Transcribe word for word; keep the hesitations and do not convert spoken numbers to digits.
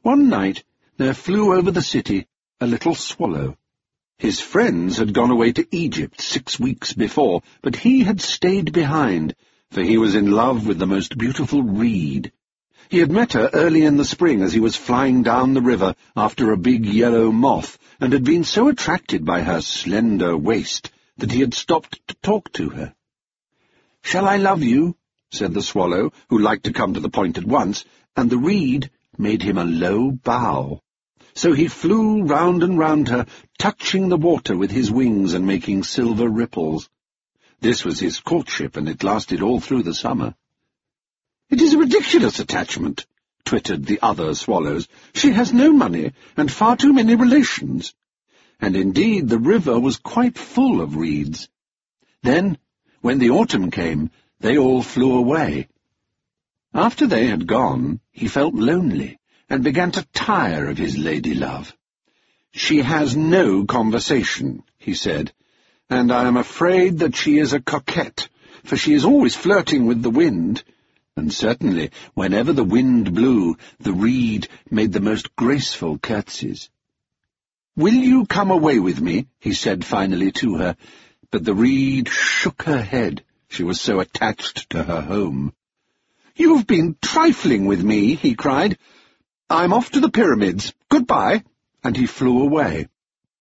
One night there flew over the city a little swallow. His friends had gone away to Egypt six weeks before, but he had stayed behind, for he was in love with the most beautiful reed. He had met her early in the spring as he was flying down the river after a big yellow moth, and had been so attracted by her slender waist that he had stopped to talk to her. "Shall I love you?" said the swallow, who liked to come to the point at once, and the reed made him a low bow. So he flew round and round her, touching the water with his wings and making silver ripples. This was his courtship, and it lasted all through the summer. "It is a ridiculous attachment," twittered the other swallows. "She has no money, and far too many relations." And indeed the river was quite full of reeds. Then, when the autumn came, they all flew away. After they had gone, he felt lonely, and began to tire of his lady-love. "She has no conversation," he said, "and I am afraid that she is a coquette, for she is always flirting with the wind." And certainly, whenever the wind blew, the reed made the most graceful curtsies. "Will you come away with me?" he said finally to her, but the reed shook her head. She was so attached to her home. "You've been trifling with me," he cried. "I'm off to the pyramids. Goodbye," and he flew away.